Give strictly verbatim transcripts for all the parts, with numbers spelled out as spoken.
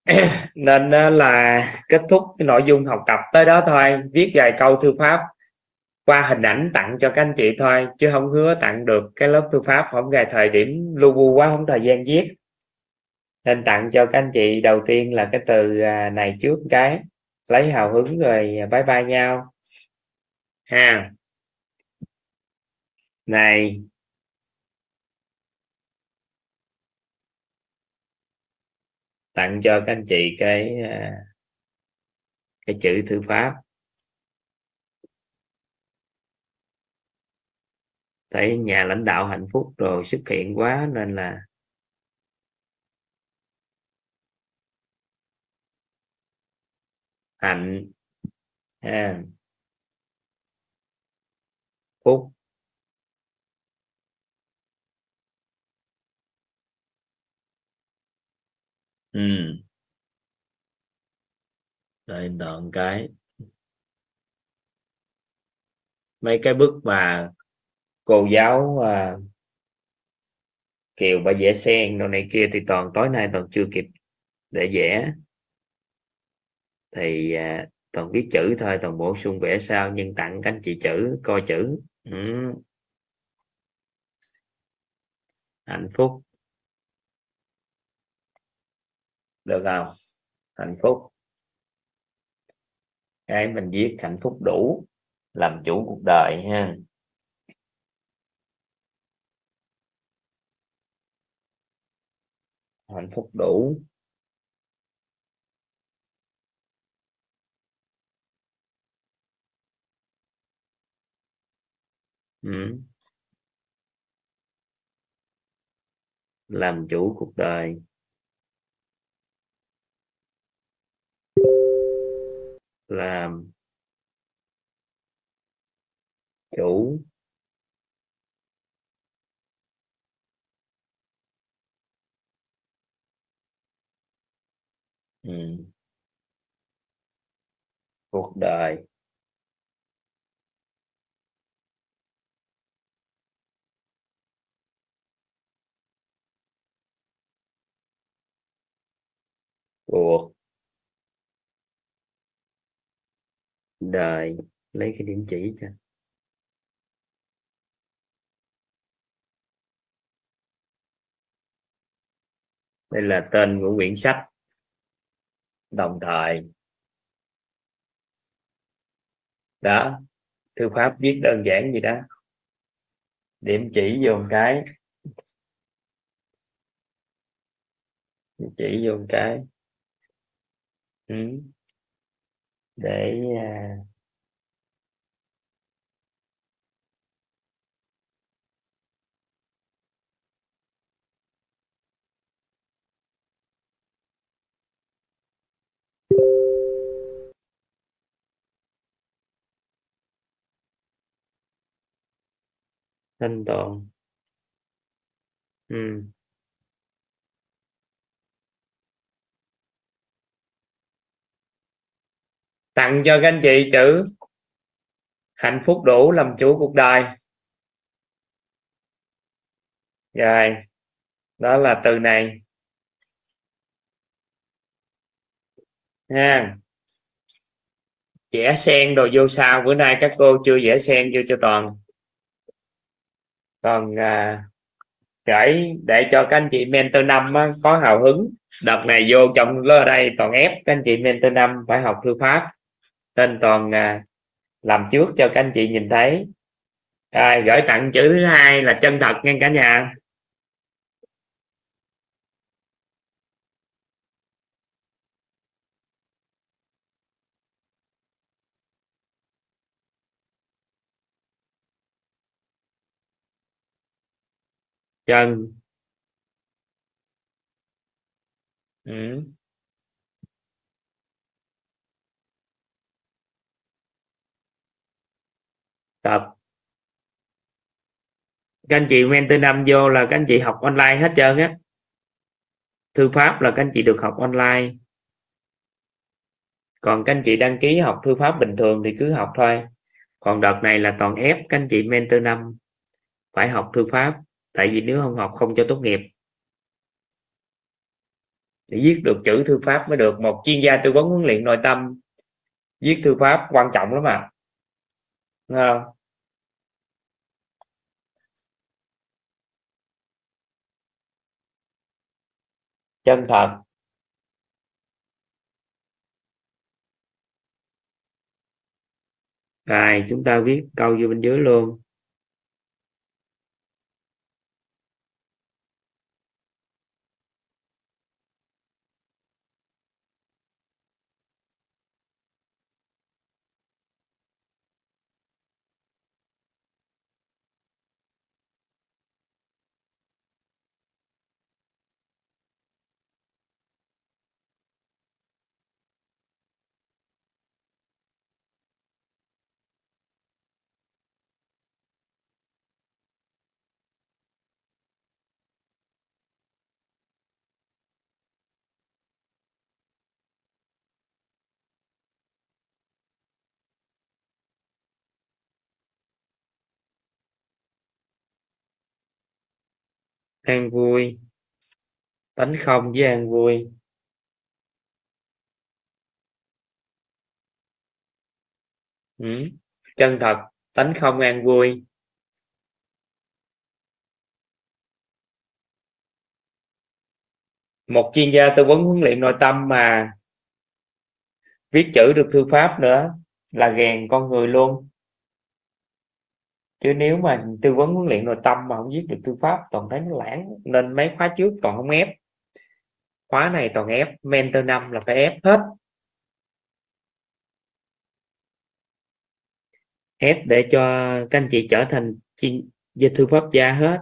Nên á, là kết thúc cái nội dung học tập tới đó thôi, viết vài câu thư pháp qua hình ảnh tặng cho các anh chị thôi, chứ không hứa tặng được cái lớp thư pháp, không ngày thời điểm lu bu quá không thời gian viết. Nên tặng cho các anh chị đầu tiên là cái từ à, này trước cái, lấy hào hứng rồi bye bye nhau ha. Này, tặng cho các anh chị cái à, cái chữ thư pháp. Thấy nhà lãnh đạo hạnh phúc rồi xuất hiện quá nên là hạnh ha, phúc. Ừ, rồi đoạn cái mấy cái bức mà cô giáo à, Kiều bà vẽ sen đồ này kia thì toàn tối nay toàn chưa kịp để vẽ, thì à, toàn viết chữ thôi, toàn bổ sung vẽ sau, nhưng tặng các anh chị chữ coi chữ. Ừ, hạnh phúc được không? Hạnh phúc, cái mình viết hạnh phúc đủ làm chủ cuộc đời ha. Hạnh phúc đủ. Ừ, làm chủ cuộc đời, làm chủ. Ừ, cuộc đời. Cuộc đời, lấy cái điểm chỉ cho. Đây là tên của quyển sách, đồng thời đó, thư pháp viết đơn giản gì đó, điểm chỉ vô một cái, điểm chỉ vô một cái. Ừ, để à, thanh toàn. Ừ, tặng cho các anh chị chữ hạnh phúc đủ làm chủ cuộc đời. Rồi, đó là từ này ha. Vẽ sen đồ vô sau, bữa nay các cô chưa vẽ sen vô cho toàn. Còn à, gửi để cho các anh chị mentor năm á, có hào hứng. Đợt này vô trong lớp ở đây toàn ép các anh chị mentor năm phải học thư pháp, nên toàn à, làm trước cho các anh chị nhìn thấy. Rồi, gửi tặng chữ thứ hai là chân thật nha cả nhà. Chân. Ừ. Tập. Các anh chị mentor năm vô là các anh chị học online hết trơn á, thư pháp là các anh chị được học online. Còn các anh chị đăng ký học thư pháp bình thường thì cứ học thôi. Còn đợt này là toàn ép các anh chị mentor năm phải học thư pháp, tại vì nếu không học không cho tốt nghiệp. để viết được chữ thư pháp mới được. Một chuyên gia tư vấn huấn luyện nội tâm viết thư pháp quan trọng lắm à, đúng không? Chân thật. Rồi chúng ta viết câu vô bên dưới luôn. An vui, tánh không với an vui. Ừ. Chân thật, tánh không, an vui. Một chuyên gia tư vấn huấn luyện nội tâm mà viết chữ được thư pháp nữa là gàn con người luôn. Chứ nếu mà tư vấn huấn luyện nội tâm mà không viết được thư pháp toàn thấy nó lãng, nên mấy khóa trước toàn không ép, khóa này toàn ép. Mentor năm là phải ép hết, ép để cho các anh chị trở thành chuyên gia thư pháp gia hết.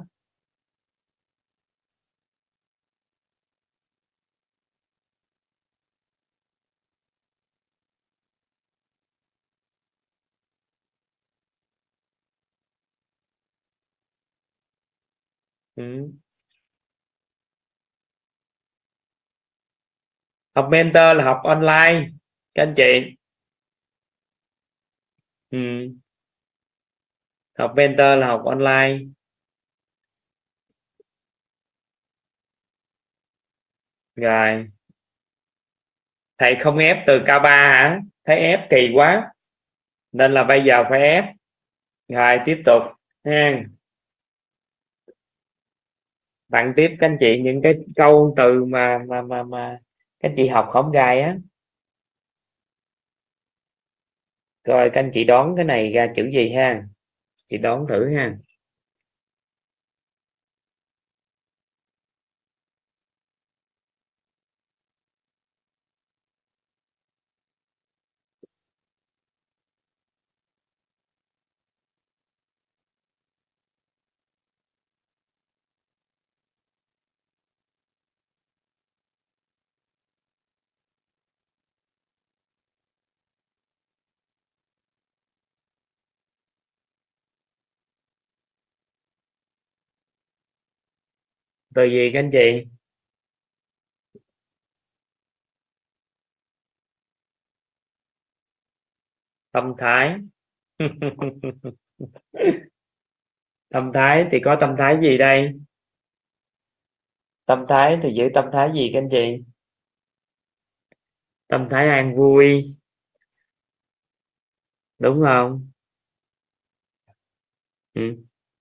Ừ. Học mentor là học online các anh chị. Ừ. Học mentor là học online. Rồi thầy không ép từ ca ba hả? Thấy ép kỳ quá nên là bây giờ phải ép. Rồi tiếp tục ha, tặng tiếp các anh chị những cái câu từ mà mà mà mà các anh chị học không gài á. Rồi các anh chị đoán cái này ra chữ gì ha, chị đoán thử ha. Từ gì các anh chị? Tâm thái. Tâm thái thì có tâm thái gì đây? Tâm thái thì giữ tâm thái gì các anh chị? Tâm thái an vui, đúng không? Ừ.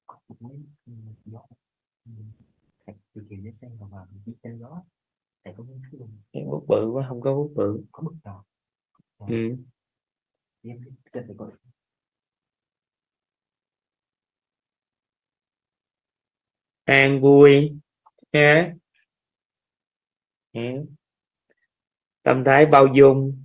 Cái bút bự quá, không có bút bự. Ừ. An vui ha. Ừ. Tâm thái bao dung.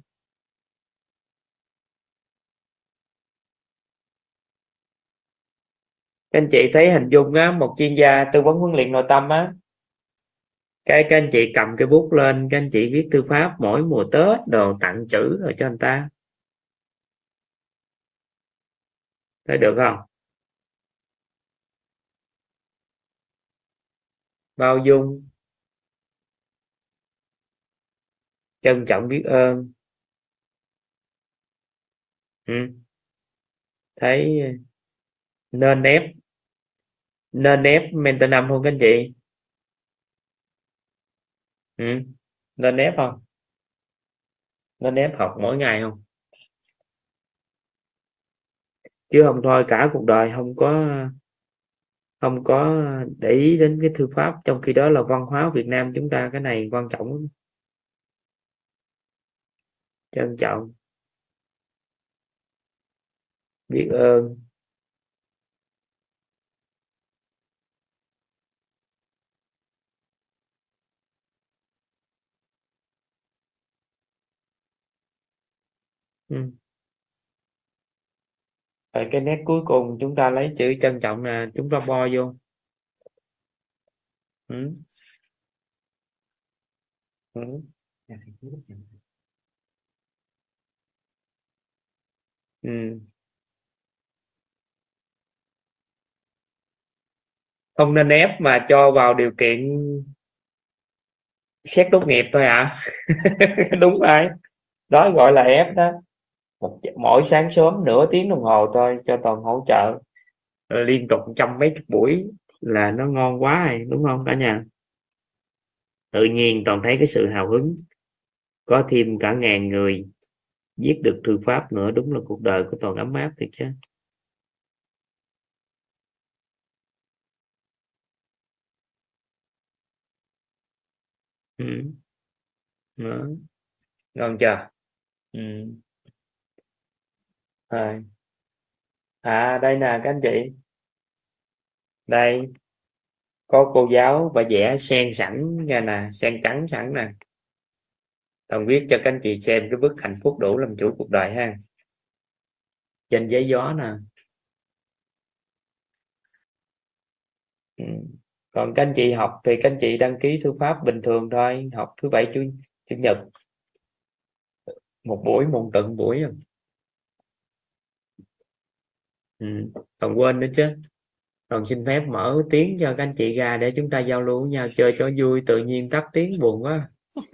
Các anh chị thấy hình dung á, một chuyên gia tư vấn huấn luyện nội tâm á, cái các anh chị cầm cái bút lên, các anh chị viết thư pháp mỗi mùa Tết đồ tặng chữ rồi cho anh ta, thấy được không? Bao dung, trân trọng, biết ơn. Ừ. Thấy nên ép, nên ép mentor năm không các anh chị? Ừ. Nên ép không? Nên ép học mỗi ngày không? Chứ không thôi cả cuộc đời không có không có để ý đến cái thư pháp, trong khi đó là văn hóa Việt Nam chúng ta cái này quan trọng lắm. Trân trọng, biết ơn. Ừ. Rồi cái nét cuối cùng chúng ta lấy chữ trân trọng nè, chúng ta bo vô. Ừ. Ừ. Ừ. Không nên ép mà cho vào điều kiện xét tốt nghiệp thôi ạ. À? Đúng rồi, đó gọi là ép đó. Một, mỗi sáng sớm nửa tiếng đồng hồ thôi cho toàn hỗ trợ liên tục trăm mấy chục buổi là nó ngon quá rồi, đúng không cả nhà? Tự nhiên toàn thấy cái sự hào hứng, có thêm cả ngàn người viết được thư pháp nữa, đúng là cuộc đời của toàn ấm áp thiệt chứ. Ừ. Đó. Ngon chưa? Ừ. Rồi. À đây nè các anh chị, đây có cô giáo và vẽ sen sẵn ra nè, sen trắng sẵn nè. Toàn viết cho các anh chị xem cái bức hạnh phúc đủ làm chủ cuộc đời ha, trên giấy gió nè. Ừ. Còn các anh chị học thì các anh chị đăng ký thư pháp bình thường thôi, học thứ bảy chủ chủ nhật một buổi, một tuần buổi. Ừ. Còn quên nữa chứ, còn xin phép mở tiếng cho các anh chị ra để chúng ta giao lưu với nhau, chơi cho vui, tự nhiên tắt tiếng buồn quá.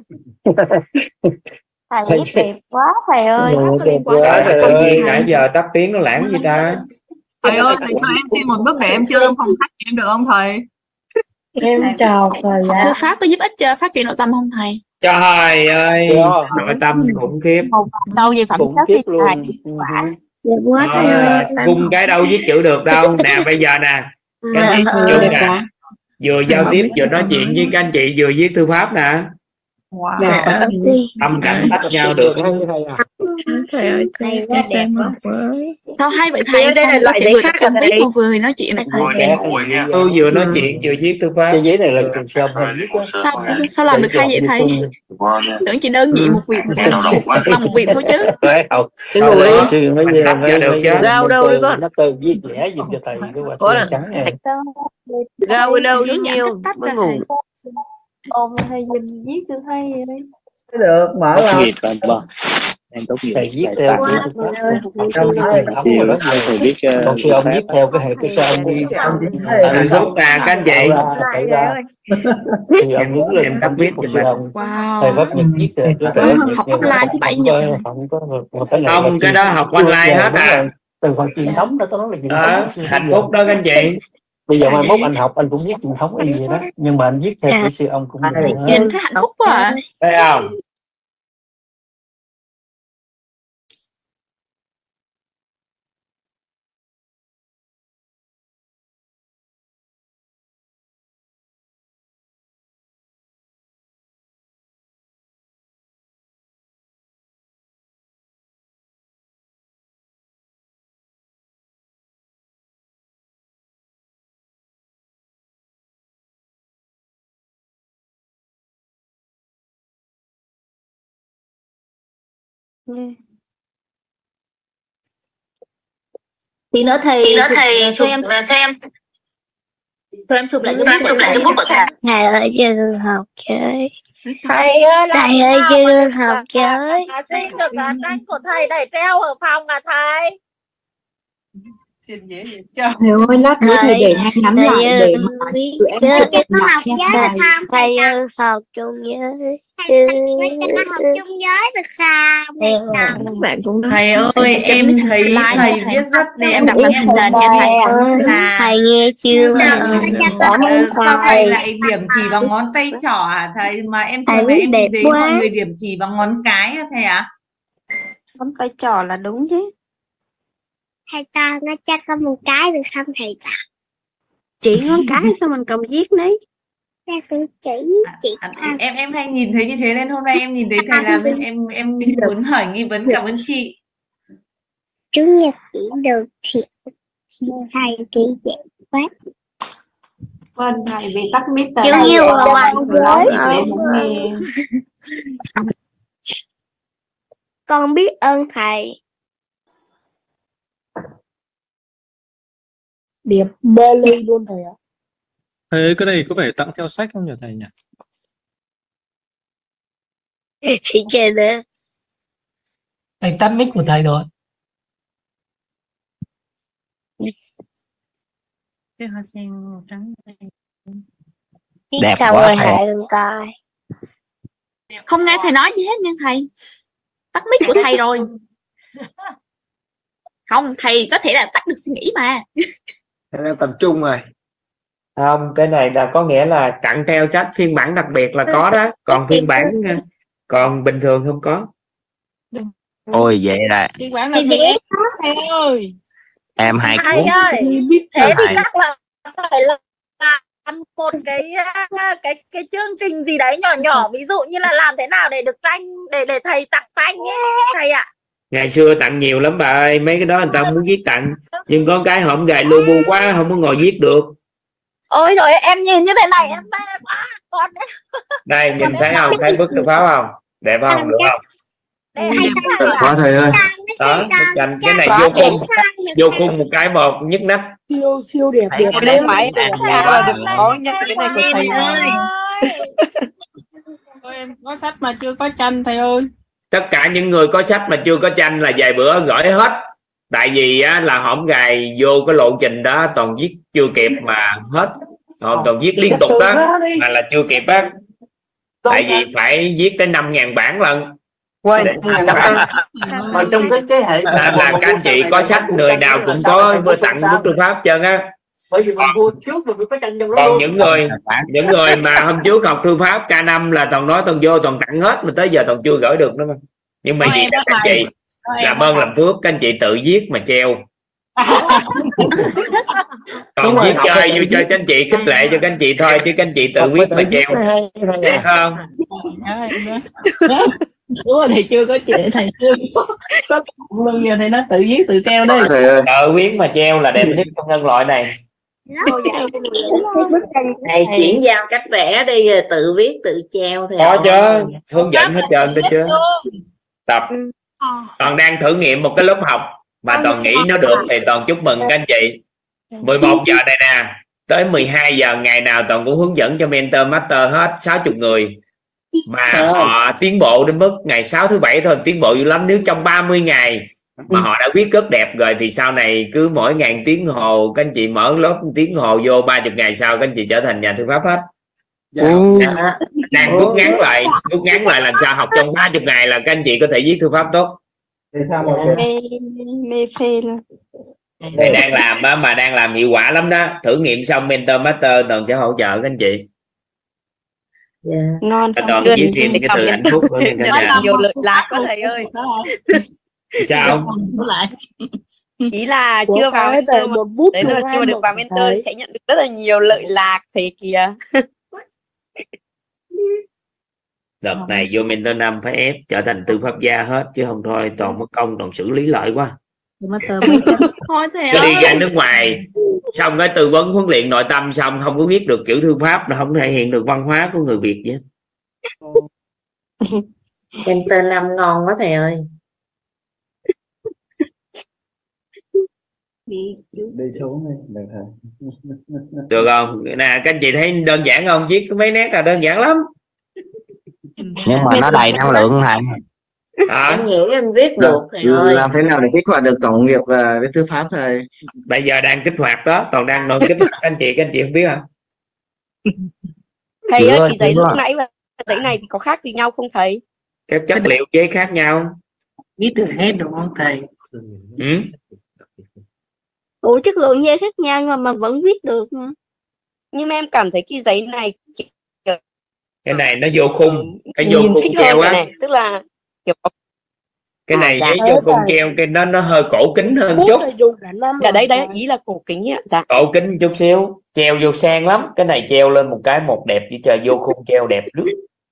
Thầy viết đẹp quá thầy ơi. Đẹp quá Trời ơi, nãy giờ tắt tiếng nó lãng gì ta. Thầy ơi, thầy cho em xin một bước để em chưa âm phòng khách em được không thầy? Em chào thầy ạ. Thư pháp có giúp ích cho phát triển nội tâm không thầy? Trời ơi, nội tâm khủng khiếp. Một câu về phẩm chất thì thầy quả. Đẹp quá thầy ơi. Cung cái đâu viết chữ được đâu. Nè bây giờ nè, các anh chị vừa nè, vừa giao tiếp vừa nói chuyện với các anh chị vừa viết thư pháp nè. Wow. Âm cảnh tách nhau được. Thầy ơi, Thầy thầy đẹp quá. sao hay vậy thầy? Đây là loại giấy khác hả viết thầy? một vừa nói chuyện này thầy. Tôi vừa nói chuyện vừa viết thư pháp. Cái giấy này là trường sơm hơn viết á. Sao sao làm được hay vậy thầy? Tưởng chỉ đơn giản một việc, làm một việc thôi chứ. Cái ngồi Mình tách ra được chứ. Gao đâu đi con. Nó từ viết vẽ giùm cho thầy cái quả sơn trắng này. Gao ở đâu Hướng dẫn cách tách ra thầy. Ôm thầy nhìn viết được hay vậy. Được, mở ra. Em tốt nghiệp Thầy viết theo cái trong truyền thống của nó thầy viết còn sư ông viết theo cái hệ cái sao ông đi Hạnh phúc nè các anh chị. tự ra thì ông đứng lên Em cắt viết của cho sư mình. ông Wow. thầy pháp nhật viết được Học offline thứ bảy nhật này. Không, cái đó học online hết à. Từ phần truyền thống đó tôi nói là truyền Ờ, thống hạnh phúc đó các anh chị. bây giờ mai mốt anh học anh cũng viết truyền thống y vậy đó, nhưng mà anh viết theo của sư ông cũng được. Nhìn thấy hạnh phúc quá à. Thấy không? Tí nữa thầy, Tí nữa thầy cho chụp em cho em cho em chụp lại cái chụp lại cái bút của thầy. Thầy ơi chưa được học chơi. Thầy ơi, Thầy ơi chưa được học chơi. xin được tranh của thầy để treo ở phòng à thầy. Xin dễ vậy chưa? Thầy ơi, lát nữa thầy để hai ngắn lại để mà biết tụi em chơi chụp cái lại học nha chơi thầy. thầy ơi học chung với. học chung giới được không? Các bạn cũng nói Thầy ơi, em thấy thầy viết rất để em đọc màn hình lên nha thầy. là Thầy nghe chưa? ừ, sao thầy lại điểm chỉ bằng ngón tay trỏ hả thầy? Mà em Thầy thường là viết em đẹp thấy quá. mọi người điểm chỉ bằng ngón cái hả thầy ạ? Ngón tay trò là đúng chứ. Thầy to nó chắc có một cái được không thầy ta? Chỉ ngón cái sao mình cầm viết đấy. Thầy cứ chỉ chỉ À, em em hay nhìn thấy như thế nên hôm nay em nhìn thấy thầy làm nên em em muốn hỏi nghi vấn. Cảm ơn chị. Chủ nhật chỉ được thì thầy kỹ dễ quá. Vâng, thầy bị tắt mic Giống như là bằng giới. Con biết ơn thầy. Đẹp mê ly luôn thầy ạ. Thầy ơi, cái này có phải tặng theo sách không nhỉ thầy nhỉ? Thì chơi nữa. Thầy tắt mic của thầy rồi. Cái hoa sen màu trắng. Đẹp xong rồi hại con coi. Không nghe thầy nói gì hết nha thầy. Tắt mic của thầy rồi. Không, thầy có thể là tắt được suy nghĩ mà. Em tập trung rồi. Không, cái này là có nghĩa là tặng theo sách phiên bản đặc biệt là có đó, còn phiên bản còn bình thường không có. Ôi vậy là Phiên bản là thầy thầy ơi. em hai Thầy cuốn. ơi, thế thì chắc là phải làm một cái cái cái chương trình gì đấy nhỏ nhỏ, ví dụ như là làm thế nào để được tranh, để để thầy tặng tranh ấy thầy ạ. Ngày xưa tặng nhiều lắm bà ơi, mấy cái đó người ta không muốn viết tặng, nhưng có cái hổm gài lu bu quá không có ngồi viết được. Ôi rồi em nhìn như thế này em mê quá con đấy. Đây nhìn thấy không, thấy bức tượng pháo không, đẹp không, được không? Có thầy ơi. Đó, bức tranh cái này vô khung, vô khung một cái một nhức nách. Siêu siêu đẹp đẹp. Cái đấy phải là được có nhất cái này của thầy ơi. Thôi em có sách mà chưa có tranh thầy ơi. Tất cả những người có sách mà chưa có tranh là vài bữa gửi hết, tại vì á, là hổm gài vô cái lộ trình đó toàn viết chưa kịp mà hết, toàn, toàn viết liên tục đó mà là chưa kịp á, tại vì phải viết tới năm ngàn bản lần. Quên, mà trong cái cái hệ là, là các anh chị có sách người nào cũng có vừa tặng bức thư pháp trơn á. Bởi vì mình mua trước mình có tranh trong đó. Còn những người những người mà hôm trước học thư pháp K năm là toàn nói toàn vô toàn tặng hết mà tới giờ toàn chưa gửi được nữa mà. Nhưng mà vì các anh chị làm ơn làm phước, các anh chị tự viết mà treo. Còn viết chơi vui chơi các anh chị khích lệ cho các anh chị thôi, chứ các anh chị tự viết mà treo không? Đúng rồi, thầy chưa có chuyện, thầy chưa có có luôn giờ thầy nó tự viết tự treo đi. Tự viết mà treo là đẹp nhất trong nhân loại này. Thầy chuyển giao cách vẽ đi rồi tự viết tự treo thì có chứ, hướng dẫn hết trơn tới chưa tập. Toàn đang thử nghiệm một cái lớp học mà toàn nghĩ nó được thì toàn chúc mừng các anh chị. Mười một giờ này nè tới mười hai giờ ngày nào toàn cũng hướng dẫn cho mentor master hết sáu mươi người mà họ tiến bộ đến mức ngày sáu thứ bảy thôi, tiến bộ dữ lắm. Nếu trong ba mươi ngày mà họ đã viết rất đẹp rồi thì sau này cứ mỗi ngày tiếng hồ, các anh chị mở lớp tiếng hồ vô, ba mươi ngày sau các anh chị trở thành nhà thư pháp hết. Dạ. Đang rút ngắn lại rút ngắn lại làm sao học trong ba mươi ngày là các anh chị có thể viết thư pháp tốt. Mê, mê phê luôn. Thầy đang làm đó, mà đang làm hiệu quả lắm đó. Thử nghiệm xong mentor master toàn sẽ hỗ trợ các anh chị. Yeah. Ngon. Toàn viết thêm cái từ hạnh phúc nữa. Nhiều lợi lạc quá thầy ơi. Sao? Ý là chưa vào mentor một bút đấy là khi mà được vào mentor thì sẽ nhận được rất là nhiều lợi lạc thì kìa. Đợt này vô mentor năm phải ép trở thành tư pháp gia hết chứ không thôi toàn mất công, toàn xử lý lợi quá. Thôi thầy Cứ ơi. đi ra nước ngoài xong cái tư vấn huấn luyện nội tâm xong không có viết được kiểu thư pháp, là không thể hiện được văn hóa của người Việt vậy. Em tên năm ngon quá thầy ơi. Đi xuống đi, được hả? Được không? Nè các anh chị thấy đơn giản không? Viết có mấy nét là đơn giản lắm. Nhưng mà nó đầy năng lượng thầy. À, Em nghĩ em viết được thầy ơi. Làm thế nào để kích hoạt được tổng nghiệp và viết thư pháp thầy? bây giờ đang kích hoạt đó, toàn đang nói kích hoạt các anh chị, các anh chị không biết hả? Thầy ơi, cái giấy lúc nãy mà giấy này thì có khác gì nhau không thầy? Các chất liệu giấy khác nhau. Viết được hết đúng không thầy? Ừ. Ủa chất lượng giấy khác nhau nhưng mà, mà vẫn viết được mà. Nhưng mà em cảm thấy cái giấy này cái này nó vô khung, cái vô nhìn khung thích treo hơn á, này, tức là kiểu cái à, này dạ. giấy vô khung treo cái nó nó hơi cổ kính hơn chút. Dạ đấy đấy ý là cổ kính ạ. Dạ. Cổ kính chút xíu, treo vô sang lắm. Cái này treo lên một cái một đẹp như trời, vô khung treo đẹp nước.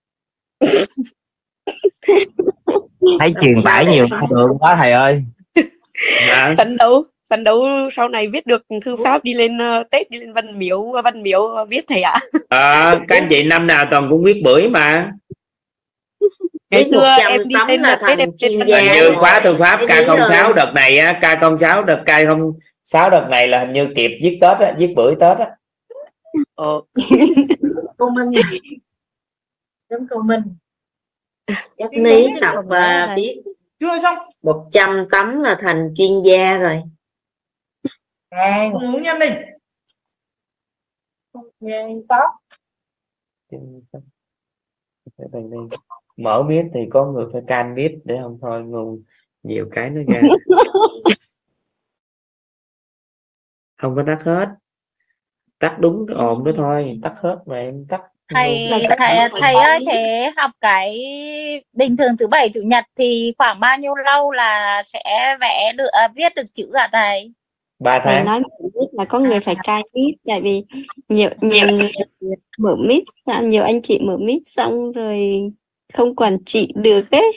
Thấy truyền tải nhiều năng lượng quá thầy ơi. Dạ. Phấn đấu phấn đấu sau này viết được thư pháp đi lên uh, Tết đi lên Văn Miếu Văn Miếu uh, viết thầy ạ. À, các anh chị năm nào toàn cũng viết bưởi mà. Ngày xưa em đi lên là Tết em chuyên viết Hình như rồi. khóa thư pháp Cái K giấy không sáu rồi. đợt này á, K không sáu đợt K không sáu đợt này là hình như kịp viết Tết á, viết bưởi Tết á. Ờ. Cô Minh giống cô Minh. Chắc ní đọc và viết Chưa xong. một trăm tấm là thành chuyên gia rồi. À, Uống nhanh đi. tốt. Mở mic thì có người phải can mic để không thôi ngu nhiều cái nó ra. Không có tắt hết, tắt đúng cái ồn đó thôi, tắt hết mà em tắt. Thầy thầy thầy ơi, thế học cái bình thường thứ bảy chủ nhật thì khoảng bao nhiêu lâu là sẽ vẽ được à, viết được chữ hả thầy? Ba Thầy tháng. nói mic là có người phải cai mic, tại vì nhiều nhiều người mở mic, nhiều anh chị mở mic xong rồi không quản trị được ấy.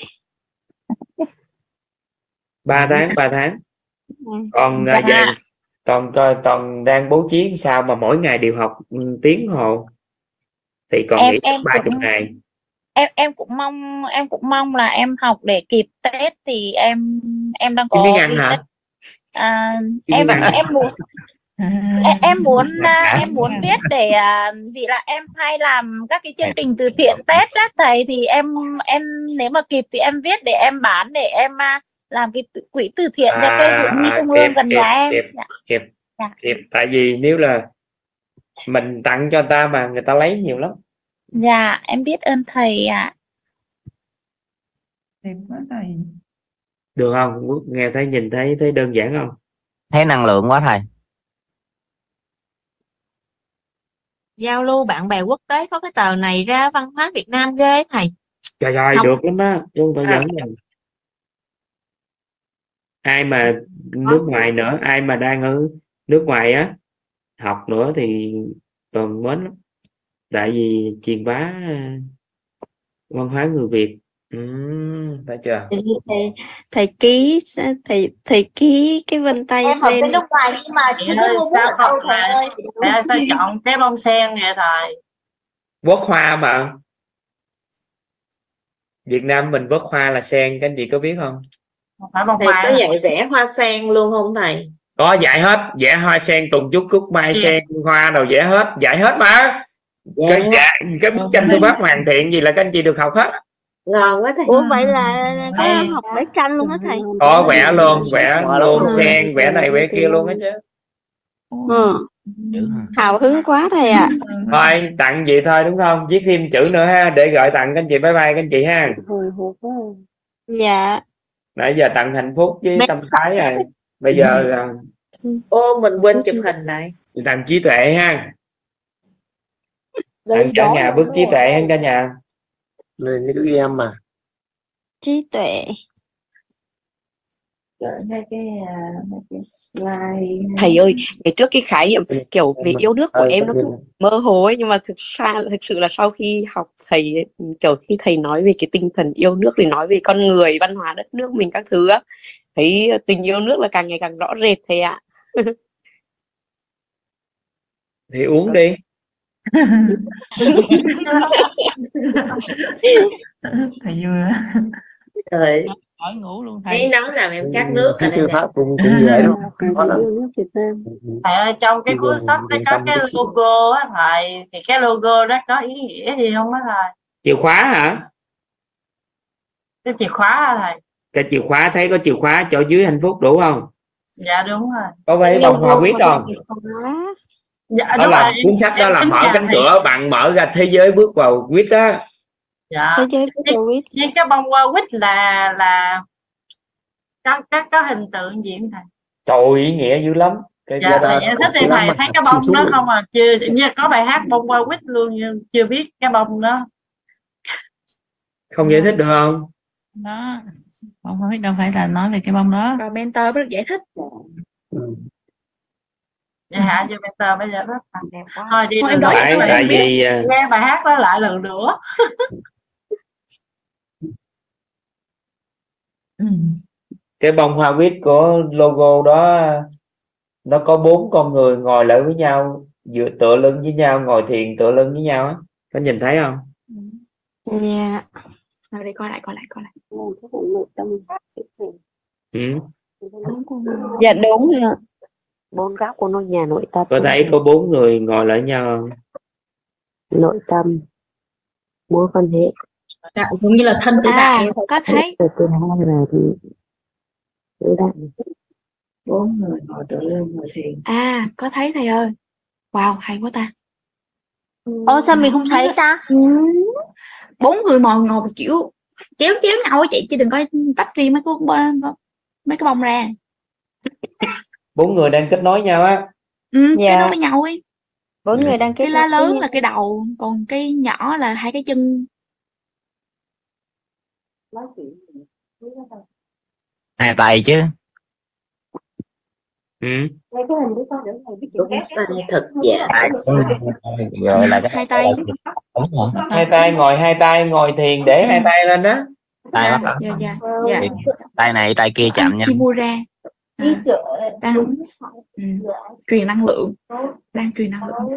Ba tháng, ba tháng. Còn Dạ. về còn coi toàn đang bố trí sao mà mỗi ngày đều học ừ, tiếng hồ thì còn Em nghỉ em ba chục cũng ngày. em em cũng mong em cũng mong là em học để kịp Tết thì em em đang Chị có biết ăn ý hả? định- à, Chị em biết ăn hả? em muốn em, em muốn à, em muốn viết để à, vì là em hay làm các cái chương trình từ thiện Tết á thầy, thì em em nếu mà kịp thì em viết để em bán để em à, làm cái tự- quỹ từ thiện cho cây À, Hữu Nhi à, Trung kịp ương gần kịp nhà em. kịp Dạ. kịp Dạ. kịp tại vì nếu là mình tặng cho người ta mà người ta lấy nhiều lắm. Dạ em biết ơn thầy ạ. Đẹp quá thầy. Được không? Quốc nghe thấy nhìn thấy thấy đơn giản không? Thấy năng lượng quá thầy. Giao lưu bạn bè quốc tế có cái tờ này ra văn hóa Việt Nam ghê thầy. Trời ơi, Không. được lắm á, chứ không phải À. giỡn đâu. Ai mà nước ngoài nữa, ai mà đang ở nước ngoài á học nữa thì toàn mến lắm. Tại vì truyền bá ờ, văn hóa người Việt. Ừ, thấy chưa? Thầy, thầy, thầy ký thầy thầy ký cái vân tay Em học lên. bên nước ngoài nhưng mà Thầy chưa ơi, biết mua bút sao ở đâu không thầy mà ơi. thầy ơi, sao chọn cái bông sen vậy thầy? Quốc hoa mà. Việt Nam mình quốc hoa là sen, các anh chị có biết không? Không phải bông Thầy hoa có hả? dạy vẽ hoa sen luôn không thầy? Có dạy hết, vẽ hoa sen, trùng chút, cúc mai sen, hoa đồ vẽ hết, dạy hết mà. Dạ. Cái, dạ, cái bức tranh thư pháp hoàn thiện gì là các anh chị được học hết. Ngon quá thầy. Ủa vậy là có Thầy. học vẽ tranh luôn hả thầy? Có vẽ luôn, vẽ luôn Ừ. sen, vẽ này vẽ kia luôn hết chứ. Ừ. Hào hứng quá thầy ạ. Thôi tặng vậy thôi đúng không? Viết thêm chữ nữa ha, để gọi tặng các anh chị. Bye bye các anh chị ha. Dạ. Nãy giờ tặng Hạnh Phúc với Tâm Thái rồi. Bây giờ là Ô mình quên chụp hình lại. tặng Trí Tuệ ha. Tặng cả nhà bước Trí Tuệ ha cả nhà. Lên cái em mà. Trí tuệ. Hai cái hai cái slide. Thầy ơi, ngày trước cái khái niệm kiểu về yêu nước của Ờ, em nó cứ mơ hồ ấy, nhưng mà thực ra thực sự là sau khi học thầy kiểu khi thầy nói về cái tinh thần yêu nước thì nói về con người, văn hóa đất nước mình các thứ á, thấy tình yêu nước là càng ngày càng rõ rệt thầy ạ. Thì uống đi. Thầy vừa. Trời, Hỏi ngủ luôn thấy thầy. nóng làm em khát nước Cái rồi thư đây nè. pháp cũng cũng dễ lắm. Có lắm. Thầy ơi, trong cái cuốn sách nó có cái logo á thầy, thì cái logo đó có ý nghĩa gì không á thầy? Chìa khóa hả? Cái chìa khóa hả thầy? Cái chìa khóa, thấy có chìa khóa chỗ dưới Hạnh Phúc đủ không? Dạ đúng rồi. Có mấy bông hoa quýt không? Dạ Đó đúng là rồi. cuốn sách đó Em là tính mở nhà cánh thầy. cửa bạn mở ra thế giới bước vào quýt á. Dạ. Thế giới Nhưng, quýt. nhưng cái bông hoa quýt là là có có, có hình tượng gì không thầy? Trời, ý nghĩa dữ lắm. Cái Dạ thầy giải thích đi thầy, thấy cái bông đó không à, chưa như có bài hát bông hoa quýt luôn nhưng chưa biết cái bông đó. Không giải thích được không? Đó, không biết đâu phải là nói về cái bông đó. Rồi mentor mới được giải thích. Vậy hả? Cho mentor bây giờ đó. Thôi đi Thôi đừng em nói Tại, vậy thôi tại em biết. vì à, nghe bài hát đó lại lần nữa. cái bông hoa quýt của logo đó nó có bốn con người ngồi lại với nhau, dựa tựa lưng với nhau, ngồi thiền tựa lưng với nhau á. Có nhìn thấy không? Dạ. Rồi đi coi lại coi lại coi lại. Ừ. Dạ đúng rồi ạ. Bốn góc của ngôi nhà nội tâm. Có thấy có bốn người ngồi lại nhau không? Nội tâm, mối quan hệ. Dạ, giống như là thân tự À, tại có thấy. Từ thứ hai là tự đại. Bốn người ngồi tựa lưng ngồi thiền. À, có thấy thầy ơi. Wow, hay quá ta. Ồ sao mình không thấy ta? Ừ. Bốn người mò ngồi một kiểu chéo chéo nhau á chị, chứ đừng có tách riêng mấy cái mấy cái bông ra. Bốn người đang kết nối nhau á. Ừ, Dạ. cái nó với nhau ấy. Bốn người đang kết Cái lá nối với lớn nhau. là cái đầu, còn cái nhỏ là hai cái chân. Hai tay chứ. Ừ. Đúng sai thật giả. Gọi là cái Hai tay. đúng rồi. Hai tay ngồi, hai tay ngồi thiền để hai tay lên đó. Tay Dạ, bắt dạ, dạ, dạ. tay này tay kia chạm nhau. Kimura. À, đang ừ, truyền năng lượng, đang truyền năng lượng.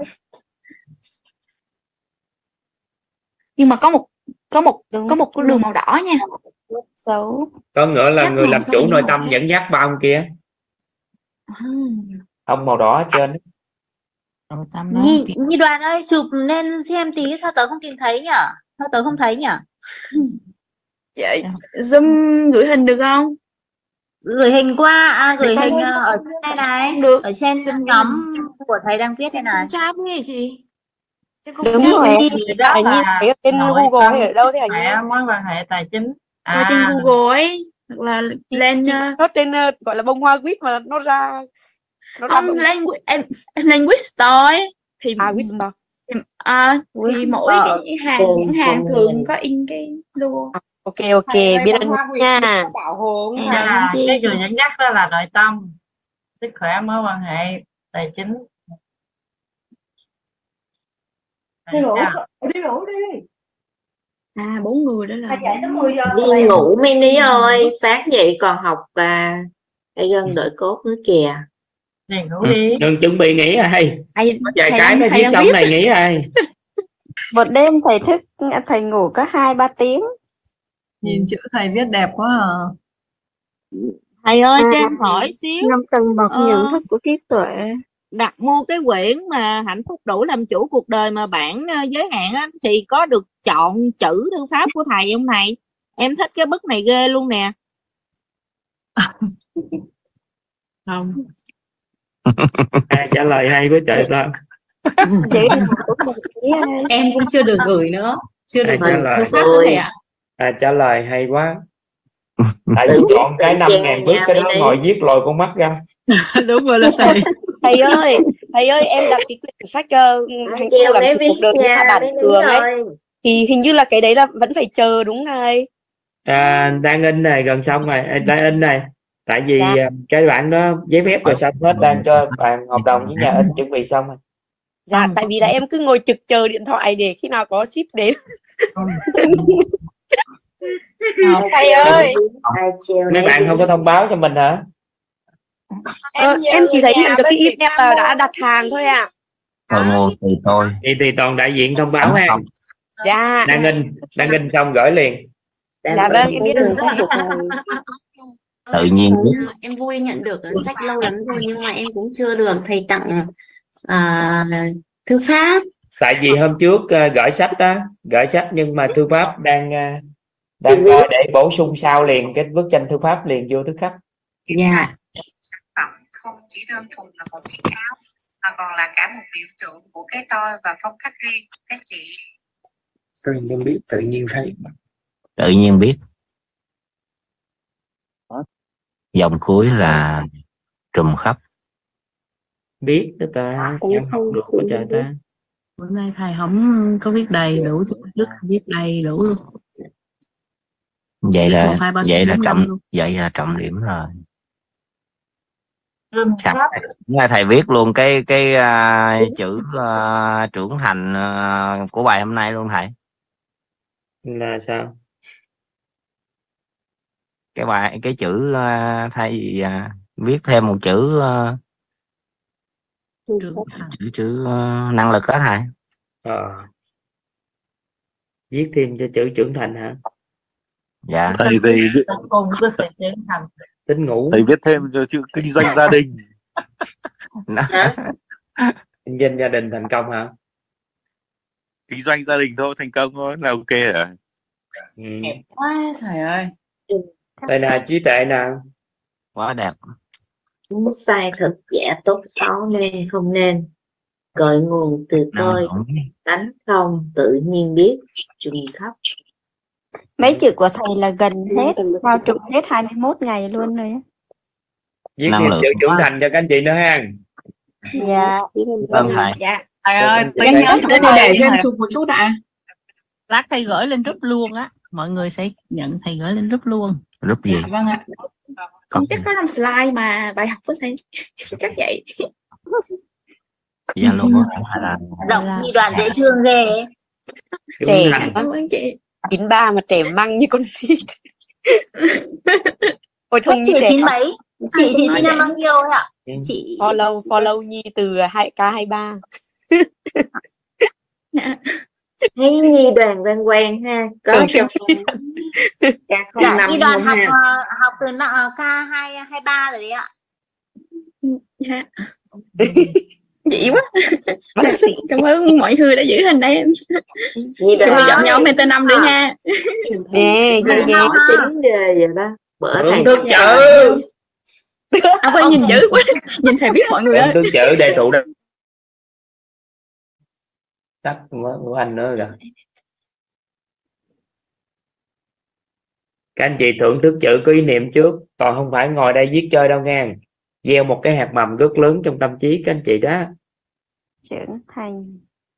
Nhưng mà có một có một Đúng. có một cái đường màu đỏ nha. Xấu. Có nghĩa là Khác người màu làm so với chủ những nội màu tâm khác. dẫn dắt ba ông kia. À. Ông màu đỏ ở trên. Nhi, Nhi Đoàn ơi, chụp lên xem tí, sao tớ không tìm thấy nhở? Sao tớ không thấy nhở? Dạ, zoom gửi hình được không? Gửi hình qua, à, gửi Để hình coi. ờ, ở trên này Không được. ở trên nhóm của thầy đang viết đây này. Chat ấy chị. Đúng Nhi, rồi. Nhi đó Hạnh Nhi là thấy ở trên nội Google tâm hay ở đâu thế hả sức Nhi? khỏe mối quan hệ tài chính. Ở trên À, Google ấy, hoặc là Chị, lên chị uh, nó trên uh, gọi là bông hoa quýt mà nó ra nó ra không bông lên em em lên Wixstore ấy thì à quýt sao? thì, à, thì mỗi Ờ, cái hàng nhãn hàng thường có in cái logo. Ok ok biết ơn nha. Bảo hộ À, nên dạ, là chi. cái người dẫn dắt đó là nội tâm, sức khỏe mối quan hệ tài chính. Đi ngủ, Dạ. đi ngủ đi. À, bốn người đó là Phải dậy tới mười giờ. Đi ngủ Mini ơi, sáng dậy còn học và cái gân đợi cốt nữa kìa. Đi ngủ đi. Đừng chuẩn bị nghỉ ai. thầy, Có vài thầy cái đang mới thầy viết đang xong viết. này nghỉ ai. Một đêm thầy thức, thầy ngủ có hai ba tiếng. Nhìn chữ thầy viết đẹp quá à. Thầy ơi, À, cho em hỏi xíu. năm tầng bậc Ờ, nhận thức của trí tuệ. đặt mua cái quyển mà hạnh phúc đủ làm chủ cuộc đời mà bản ờ, giới hạn á, thì có được chọn chữ thư pháp của thầy không thầy? Em thích cái bức này ghê luôn nè. Không. À, trả lời hay quá trời sao. Chữ nào cũng một ý hay. Em cũng chưa được gửi nữa, chưa được À, trả gửi lời. thư pháp đó thầy ạ. À, trả lời hay quá. Tại vì Tự viết chọn tự cái năm trang ngàn nha bước cái đó Mini. ngồi viết lồi con mắt ra. Đúng rồi là thầy. Thầy ơi, thầy ơi em đặt cái quyển sách uh, hành Treo làm để chủ viết cuộc đời với nha hai bản Mini thường ấy ơi. thì hình như là cái đấy là vẫn phải chờ đúng không? À, đang in này, gần xong rồi. À, đang in này. Tại vì Dạ. à, cái bản đó giấy phép rồi xong hết, đang cho bạn hợp đồng với nhà in chuẩn bị xong rồi. Dạ, tại vì là em cứ ngồi trực chờ điện thoại để khi nào có ship đến. Thầy ơi, Ai treo Mấy để bạn viết. không có thông báo cho mình hả? Ờ, nhờ em chỉ người thấy nhà nhận được bên cái Việt email Nam là mua. đã đặt hàng thôi ạ. Thôi mua thì thôi. Thì thì toàn đại diện thông báo ha. Không. Dạ. Đang in, đang in xong gửi liền. Dạ vâng, em biết ơn thầy. Tự nhiên biết. Em, em vui nhận được sách lâu lắm rồi nhưng mà em cũng chưa được thầy tặng à, thư pháp. Tại vì hôm trước uh, gửi sách đó, gửi sách nhưng mà thư pháp đang uh, đang coi để bổ sung sau liền cái bức tranh thư pháp liền vô thức khắc. Dạ. Không chỉ đơn thuần là một chiếc áo mà còn là cả một biểu tượng của cái tôi và phong cách riêng các chị. Tự nhiên biết, tự nhiên thấy. Tự nhiên biết. Dòng cuối là trùm khắp. Biết đó ta, em học được của trời ta. Bữa nay thầy không có viết đầy đủ, chứ trước viết đầy đủ luôn. Vậy Viết một, là hai, ba, vậy bốn, là năm trọng luôn. vậy là trọng điểm rồi. Trùm Sẵn khắp. nghe thầy viết luôn cái cái à, chữ à, trưởng thành à, của bài hôm nay luôn thầy. Là sao? Cái bài cái chữ à, thay vì à, viết thêm một chữ à, Trưởng thành. chữ, chữ à, năng lực đó thầy. Ờ. Viết thêm cho chữ trưởng thành hả? Dạ. Thầy thầy viết, Cuối cùng cứ sẽ trưởng thành. Tính ngủ. thầy viết thêm cho chữ kinh doanh gia đình. Hả? Kinh doanh gia đình thành công hả? Kinh doanh gia đình thôi, thành công thôi là ok rồi. Ừ. Đẹp quá thầy ơi. Đây là trí tuệ nào? Quá đẹp. Đúng sai thật giả tốt xấu nên không nên. Cội nguồn từ tôi, tánh không tự nhiên biết, trùng khắp. Mấy chữ của thầy là gần hết, bao trùm hết hai mươi mốt ngày luôn rồi á. Viết Năng thêm lượng chữ trưởng quá. thành cho các anh chị nữa ha. Dạ. Vâng thầy. Dạ. Thầy ơi, Để tí Em nhớ nữa để thầy để cho em thầy- chụp một chút đã. Lát thầy gửi lên group luôn á. Mọi người sẽ nhận thầy gửi lên group luôn. Lúc gì? Dạ, vâng ạ. Có Chắc có năm slide mà bài học với thầy. Chắc vậy. dạ luôn á hay là Giọng nhi đoàn dễ thương ghê ấy. Trưởng Trẻ thành. Cảm ơn chị. chín ba mà trẻ măng như con vịt. Ôi Thế thông Nhi chị trẻ chín mấy? Chị chị sinh năm bao nhiêu ấy ạ? Ừ. Chị follow follow Nhi từ hai k hai ba. Thấy Nhi đoàn quen quen ha. Có Ừ. trong K không dạ năm nhi đoàn không học ha. ờ, học từ nợ K hai hai ba rồi đấy ạ. Dạ. Chị quá. Bác sĩ. Cảm ơn mọi người đã giữ hình em. Nhi Theo đoàn dõi nhóm Meta năm nữa nha. Nè, Nhi nghe nghe. nói tính ghê vậy đó. Bữa Thưởng thầy thức học chữ. À quên, nhìn chữ quá. Nhìn thầy biết mọi người Thưởng ơi. thức chữ đề thụ đó. Tắt của anh nữa rồi. Các anh chị thưởng thức chữ có ý niệm trước, còn không phải ngồi đây viết chơi đâu nha. Gieo một cái hạt mầm rất lớn trong tâm trí các anh chị đó. Trưởng thành.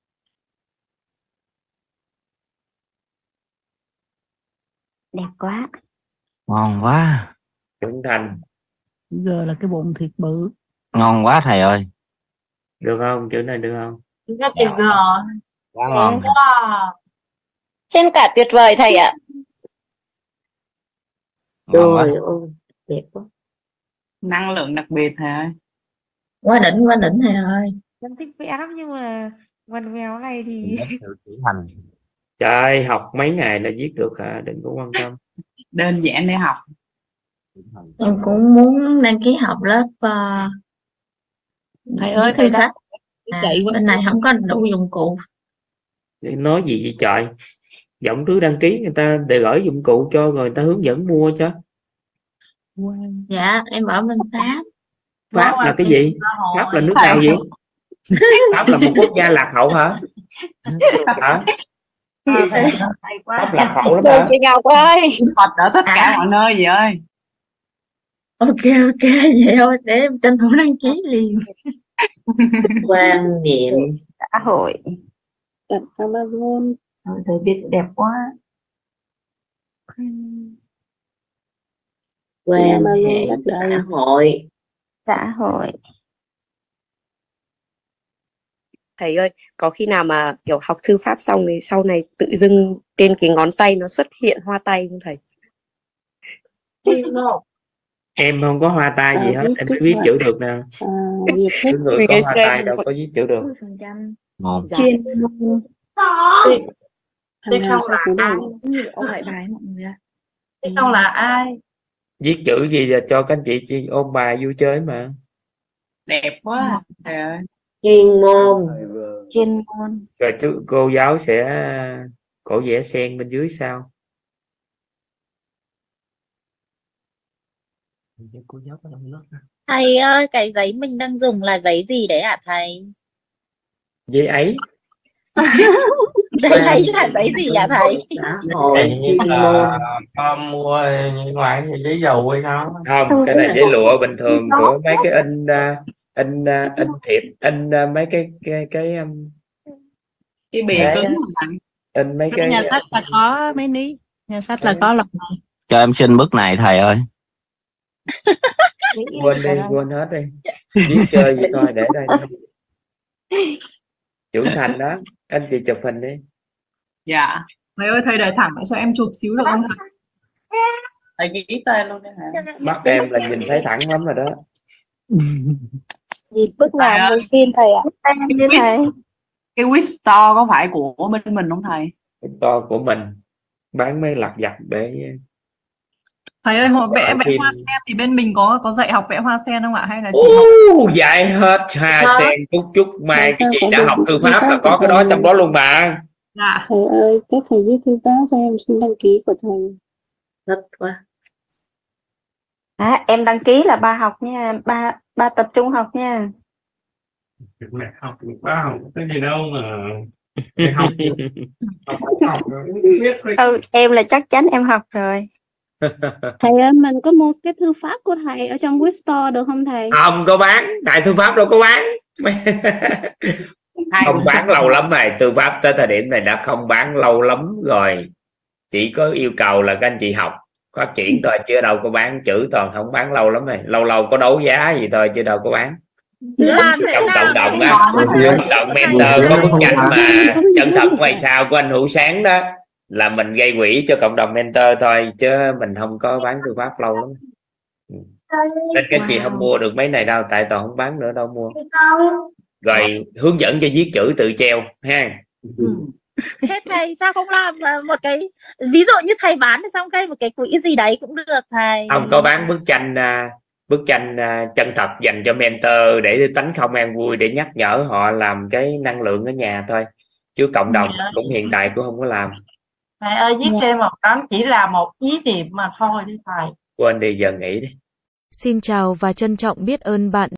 Đẹp quá. ngon quá. Trưởng thành. G là cái bụng thiệt bự. Ngon quá thầy ơi. Được không? Chữ này được không? Cái chữ G. Quá ngon. Wow. Trên cả tuyệt vời thầy ạ. Ngon quá. Trời ơi, đẹp quá. Năng lượng đặc biệt thầy ơi. Quá đỉnh, quá đỉnh thầy ơi. Em thích vẽ lắm nhưng mà quần vèo này thì Sự trưởng thành. Trời, học mấy ngày là viết được à, đừng có quan tâm. Đơn giản để học. Em cũng muốn đăng ký học lớp uh, Thầy ơi, thư thầy đã pháp. À, bên này không có đủ dụng cụ. Nói gì vậy trời? Giọng thứ đăng ký người ta để gửi dụng cụ cho rồi người ta hướng dẫn mua chứ. Dạ, em ở bên Pháp. Pháp là cái gì? Pháp là nước nào vậy? Pháp là một quốc gia lạc hậu hả? Hả? Pháp lạc hậu lắm hả? Chị Ngọc ơi. Phật ở tất cả À. mọi nơi vậy ơi. Ok ok vậy thôi để em tranh thủ đăng ký liền. Quan niệm Xã hội. Amazon. Thời tiết đẹp quá. quan hệ xã hội. Xã hội. Thầy ơi, có khi nào mà kiểu học thư pháp xong thì sau này tự dưng trên cái ngón tay nó xuất hiện hoa tay không thầy? Em không có hoa tay gì À, hết, viết em chữ chỉ viết vậy. chữ được nè. À, viết Những thích. người Vì có cái hoa xem tay đâu có viết chữ được. Ngon. Chuyên môn. Thế không là ai? Ôn lại bài mọi người ạ. Thế không là ai? Viết chữ gì là cho các anh chị chi ôn bài vui chơi mà. Đẹp quá thầy ơi. Chuyên môn. Chuyên môn. Rồi chú, cô giáo sẽ cổ vẽ sen bên dưới sao? Cô giáo có động lớp. Thầy ơi, cái giấy mình đang dùng là giấy gì đấy hả thầy? Giấy ấy. Đây thầy là giấy gì vậy thầy? Hình như là con mua ngoài giấy dầu hay sao? Không, cái này giấy lụa bình thường của mấy cái in uh, in uh, in thiệp, in uh, mấy cái cái cái um, Cái bìa cái- cứng. in mấy Cái cái nhà sách là có mấy ní. Nhà sách là có lần này. Cho em xin bức này thầy ơi. quên đi, quên hết đi. Viết chơi vậy thôi, để đây. Trưởng thành đó, anh chị chụp hình đi. Dạ. Thầy ơi, thầy để thẳng lại cho em chụp xíu được không thầy? Thầy ghi tên luôn đấy hả? Mắt em là nhìn thấy thẳng lắm rồi đó. Gì bức nào mình xin thầy ạ? Cái quiz, cái quiz store có phải của bên mình không thầy? Cái to của mình bán mấy lặt vặt để Thầy ơi, hồi vẽ vẽ Phim. hoa sen thì bên mình có có dạy học vẽ hoa sen không ạ? Hay là chỉ học? Ú, dạy hết hoa sen cúc chúc mai cái gì đã học thư pháp là có cái đó trong đó luôn mà. Dạ. Thầy ơi, các thầy viết thư pháp cho em xin đăng ký của thầy. Thích quá. À, em đăng ký là ba học nha, ba ba tập trung học nha. Mẹ học được ba học cái gì đâu mà học học học biết thôi. Ừ, em là chắc chắn em học rồi. Thầy ơi, mình có mua cái thư pháp của thầy ở trong Wistore được không thầy? Không có bán, tại thư pháp đâu có bán. Không bán lâu lắm rồi, thư pháp tới thời điểm này đã không bán lâu lắm rồi. Chỉ có yêu cầu là các anh chị học phát triển thôi, chứ đâu có bán, chữ toàn không bán lâu lắm rồi. Lâu lâu có đấu giá gì thôi chứ đâu có bán. Làm thế Trong nào cộng đồng để á, mà cộng đồng mentor có bức tranh mà chân thật ngoài sao của anh Hữu Sáng đó, là mình gây quỹ cho cộng đồng mentor thôi, chứ mình không có bán thư pháp lâu lắm. Nên các chị không mua được mấy này đâu, tại toàn không bán nữa đâu mua. Rồi hướng dẫn cho viết chữ tự treo ha. Thế thầy sao không làm một cái, ví dụ như thầy bán thì xong cái một cái quỹ gì đấy cũng được thầy. Không có bán bức tranh à, bức tranh à, chân thật dành cho mentor để tánh không an vui, để nhắc nhở họ làm cái năng lượng ở nhà thôi, chứ cộng đồng cũng hiện tại cũng không có làm. Thầy ơi, viết thêm một tấm chỉ là một ý niệm mà thôi đi thầy. Quên đi, giờ nghỉ đi. Xin chào và trân trọng biết ơn bạn